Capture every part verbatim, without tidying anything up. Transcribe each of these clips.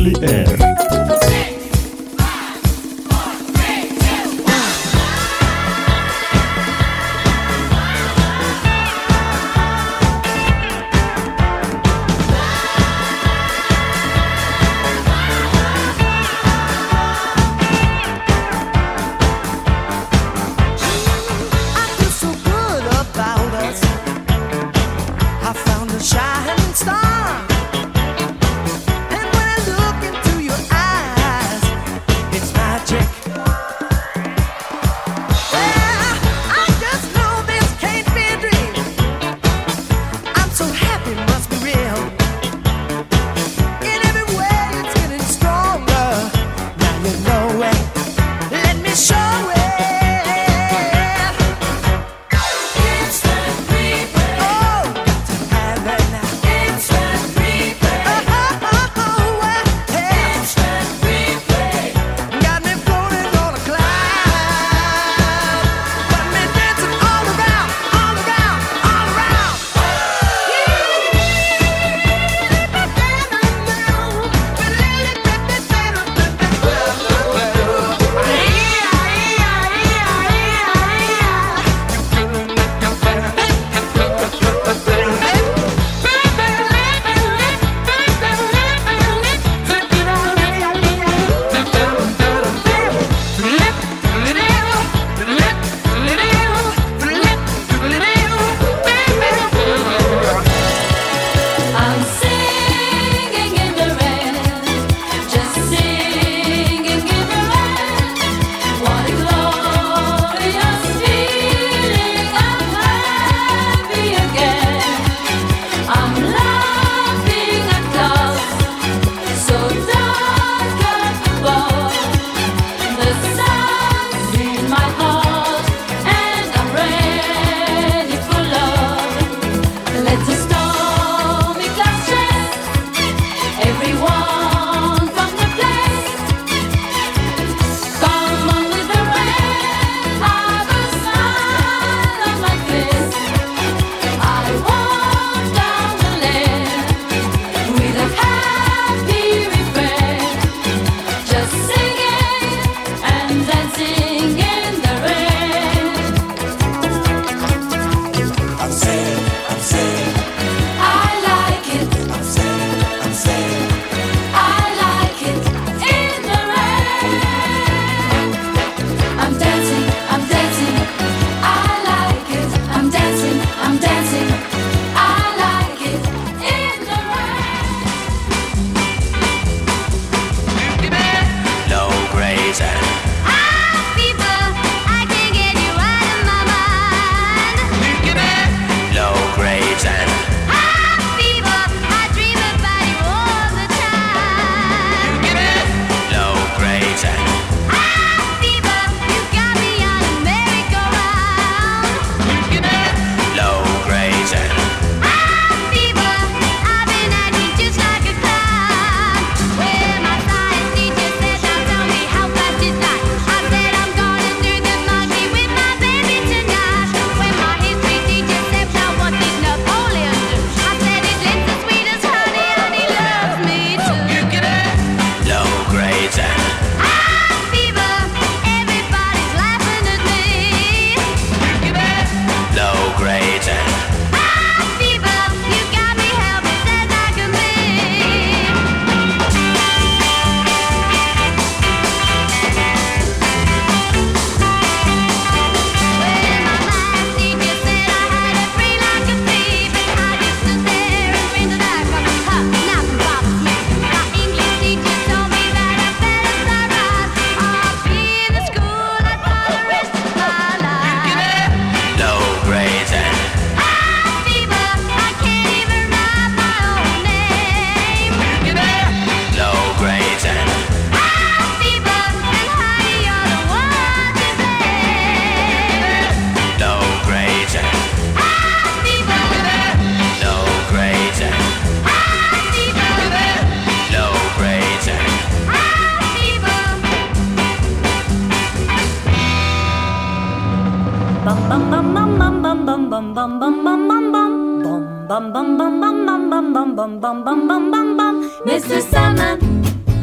Weekly Air. bum bum bum bum bum bum bum bum bum bum bum bum. mister Sandman,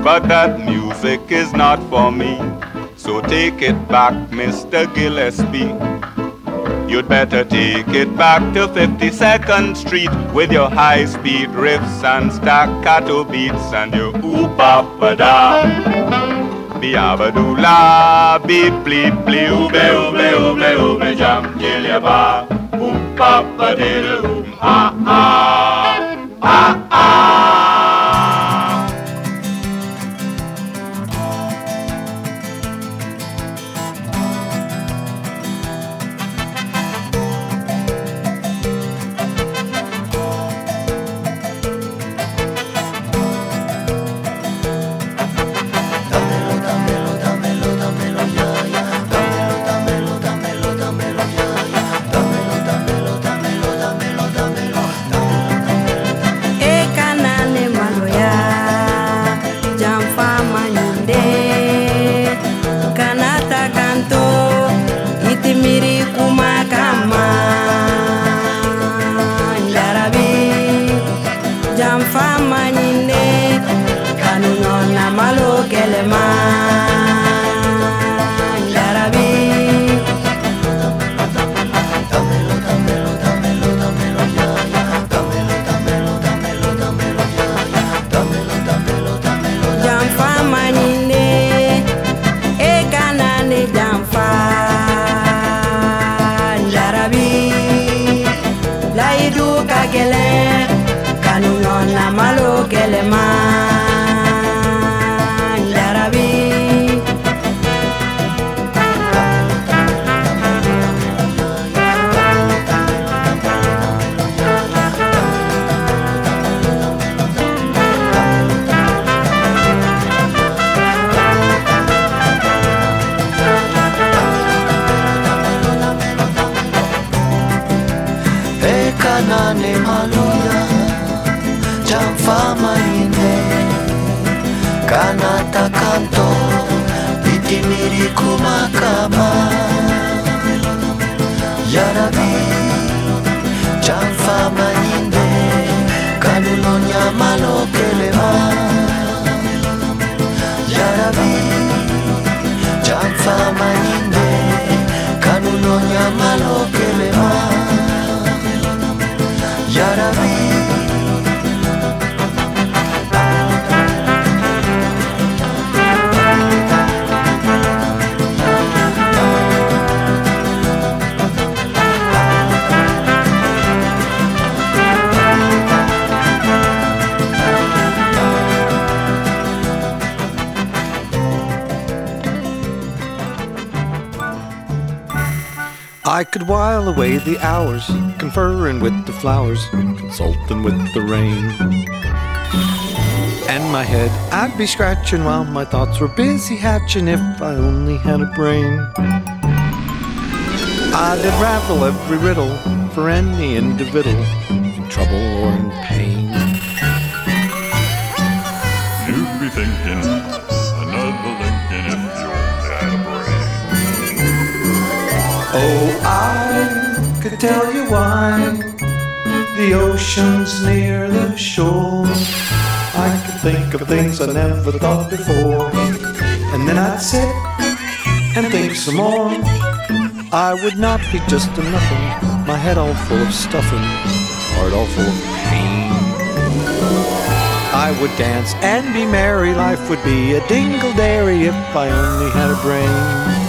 but that music is not for me. So take it back, Mister Gillespie. You'd better take it back to fifty-second Street with your high-speed riffs and staccato beats and your ooh-ba-ba-da. Be-a-ba-doo-la, beep-bleep-blee, ooble-ooble-ooble-ooble, jam-jilly-ba, oom-ba-ba-diddle-oom, ah-ah, ah-ah. Kanata kanto itimiri kumakama Yarabi Janfa manyinde Kanunonya malo kelema Yarabi Janfa manyinde Kanunonya malo kelema Yarabi I could while away the hours, conferring with the flowers, consulting with the rain. And my head I'd be scratching while my thoughts were busy hatching if I only had a brain. I'd unravel every riddle for any individual in trouble or in pain. You'd be thinking, another Lincoln if you only had a brain. Oh, I could tell you why the ocean's near the shore. I could think of things I never thought before, and then I'd sit and think some more. I would not be just a nothing, my head all full of stuffing, heart all full of pain. I would dance and be merry, life would be a dingle-dairy if I only had a brain.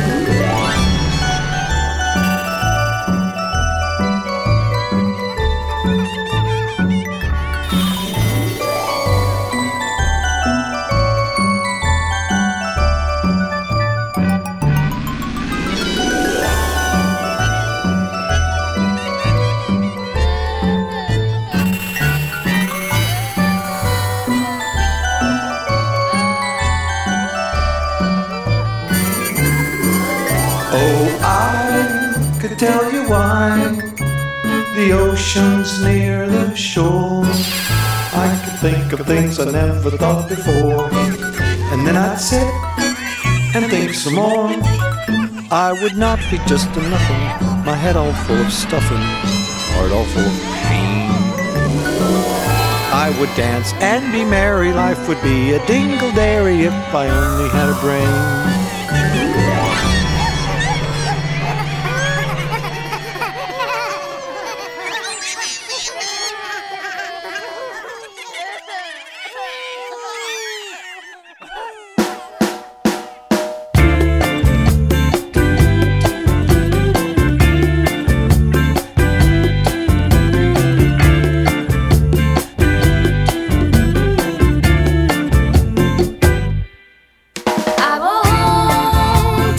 Tell you why the ocean's near the shore. I could think of things I never thought before, and then I'd sit and think some more. I would not be just a nothing, my head all full of stuffing, heart all full of pain. I would dance and be merry. Life would be a dingle-dairy if I only had a brain. I won't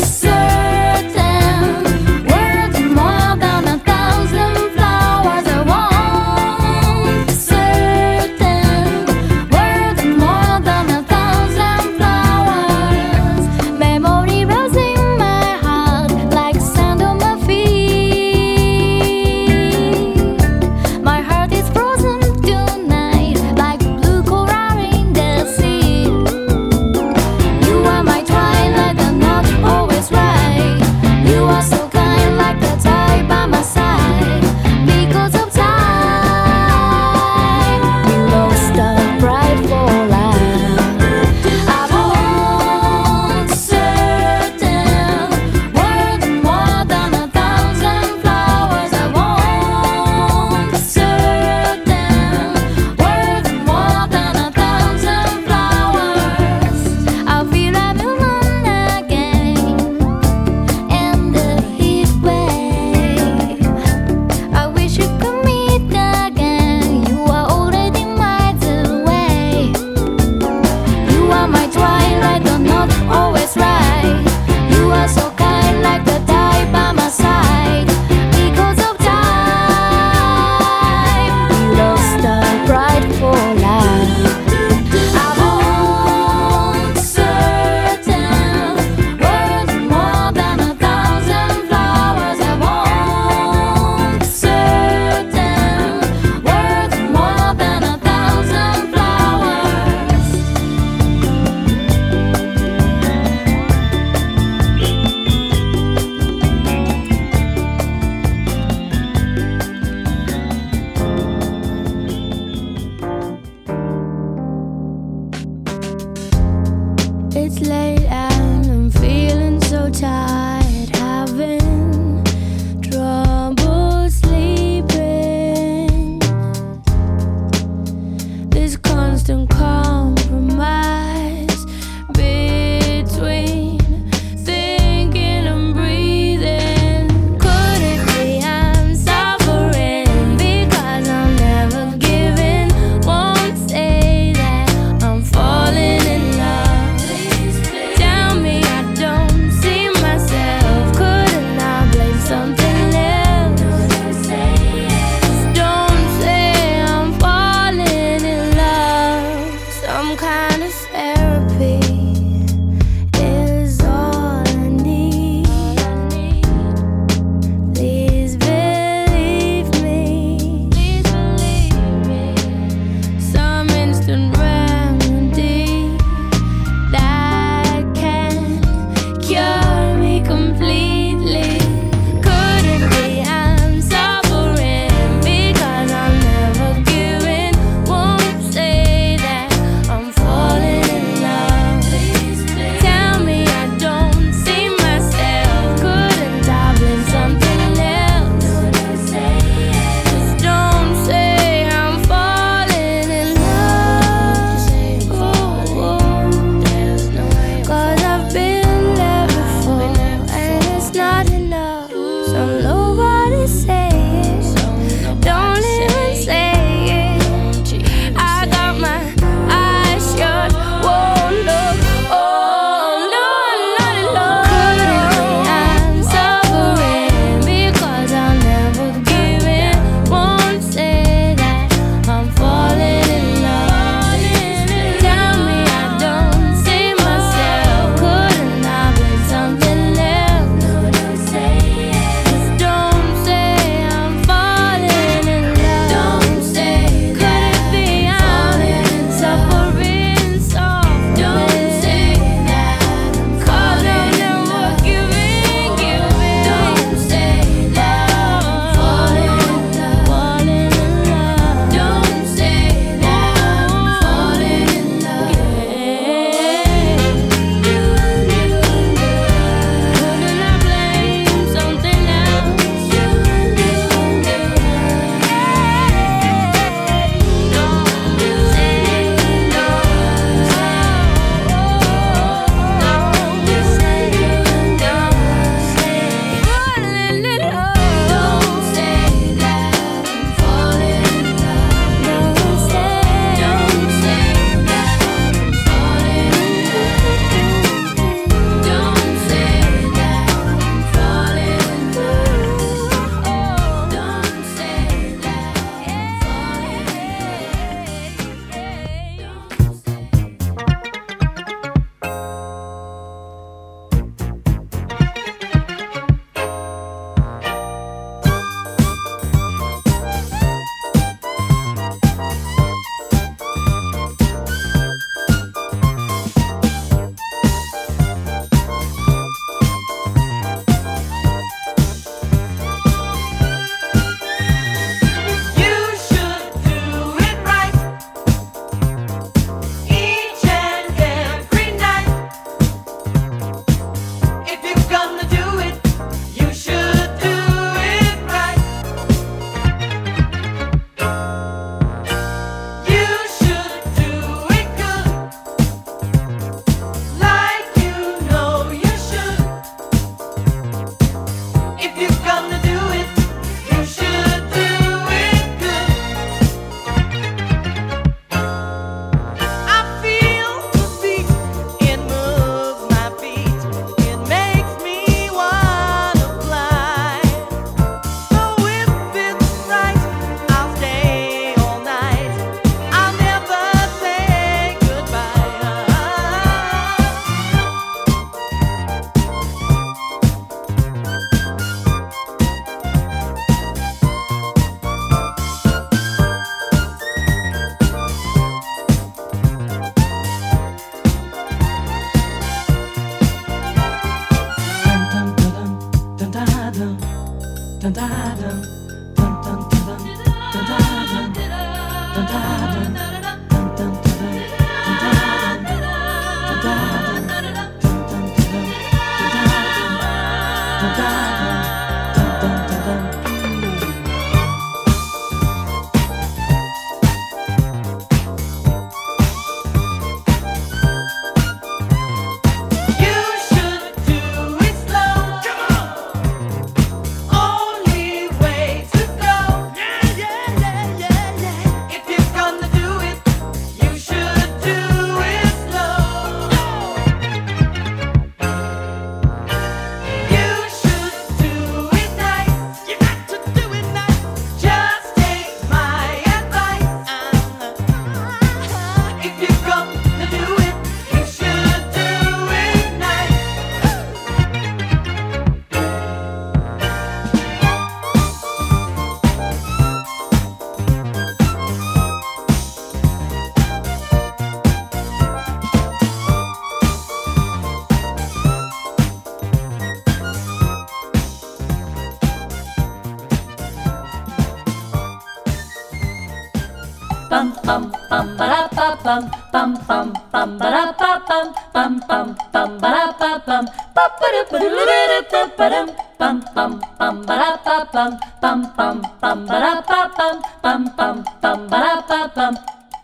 bum bum bum ba da ba bum bum bum bum ba da ba bum bum bum bum ba da ba bum ba ba da ba da da ba dum bum bum bum ba da ba bum bum bum bum ba da ba bum bum bum bum ba da ba bum.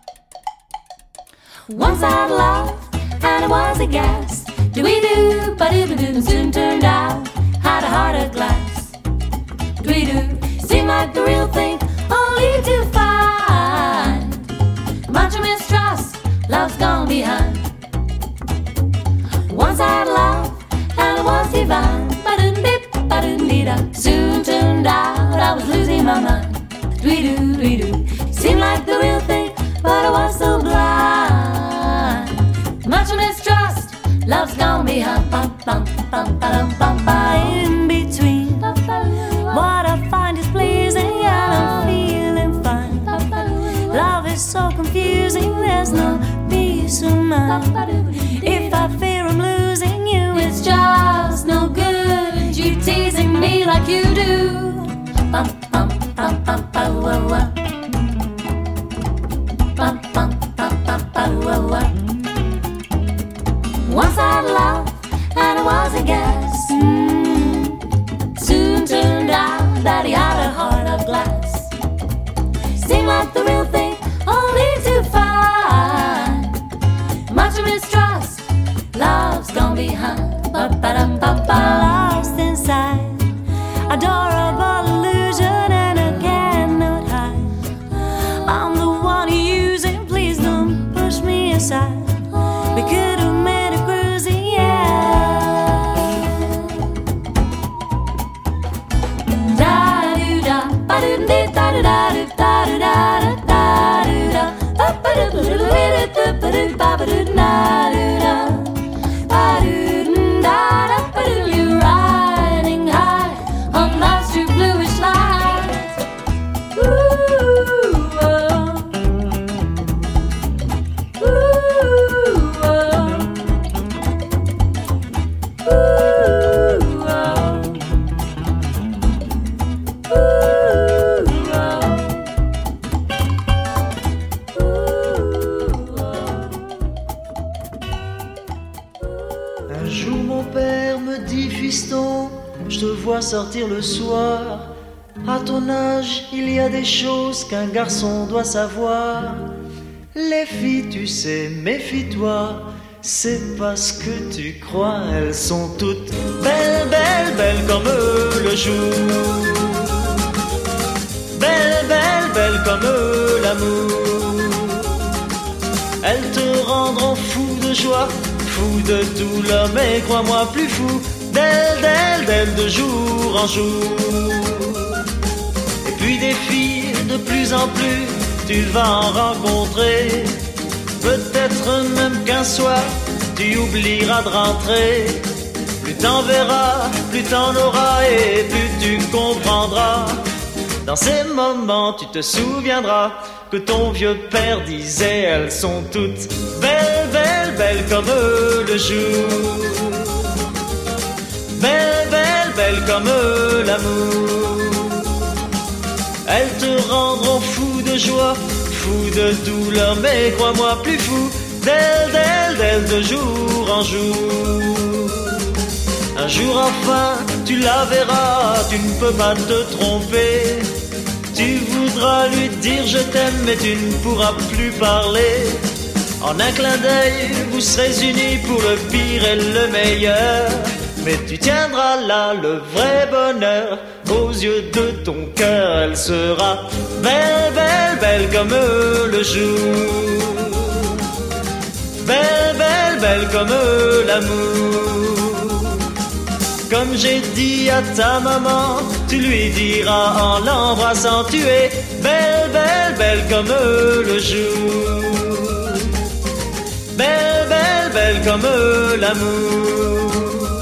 Once I had love and it was a gas. Do we do ba do ba do soon turned out had a heart of glass. Do we do seem like the real thing only to find much of mistrust, love's gone behind. Once I had love and it was divine. Ba-dum-dip, ba-dum-dee-da. Soon turned out I was losing my mind. Dwee-doo, dwee-doo. Seemed like the real thing, but I was so blind. Much of mistrust, love's gone behind. Bum, bum, bum, ba-dum, bum, ba. In between, what I find is pleasing and I'm feeling fine. Love is so confusing, there's no peace of mind. If I fear I'm losing you, it's just no good. You teasing me like you do. Bum, bum, bum, bum, bum, wah, wah. Bum, bum, bum, bum, bum, wah, wah. Once I had love and it was a guess. Mm. Soon turned out that he had a heart of glass. Seemed like the real thing, only to find much of mistrust, love's gone behind. Ba-ba-dum-ba-ba. Lost inside adorable illusion and I cannot hide. I'm the one you're using, please don't push me aside. We could have made a cruising, yeah. Da-do-da, ba-do-dee-da-do-da-do. You're riding high on life's two bluish lights. Ooh, oh. Ooh, oh. Ooh, oh. Ooh, oh. Un jour mon père me dit, fiston, je te vois sortir le soir. À ton âge, il y a des choses qu'un garçon doit savoir. Les filles, tu sais, méfie-toi, c'est parce que tu crois. Elles sont toutes belles, belles, belles comme le jour. Belles, belles, belles comme l'amour. Elles te rendront fou de joie, fou de douleur, mais crois-moi plus fou d'elle, d'elle, d'elle de jour en jour. Et puis des filles de plus en plus, tu vas en rencontrer. Peut-être même qu'un soir, tu oublieras de rentrer. Plus t'en verras, plus t'en auras et plus tu comprendras. Dans ces moments, tu te souviendras que ton vieux père disait, elles sont toutes belles, belles, belles comme le jour. Belles, belles, belles comme l'amour. Elles te rendront fou de joie, fou de douleur, mais crois-moi plus fou d'elle, d'elle, d'elle de jour en jour. Un jour enfin, tu la verras, tu ne peux pas te tromper. Tu voudras lui dire je t'aime, mais tu ne pourras plus parler. En un clin d'œil, vous serez unis pour le pire et le meilleur. Mais tu tiendras là le vrai bonheur. Aux yeux de ton cœur, elle sera belle, belle, belle comme le jour. Belle, belle, belle comme l'amour. Comme j'ai dit à ta maman, tu lui diras en l'embrassant, tu es belle, belle, belle comme le jour. Belle, belle, belle comme l'amour.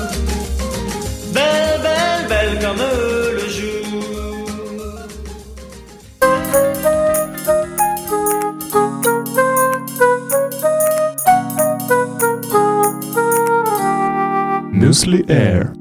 Belle, belle, belle comme le jour. Muesli Air.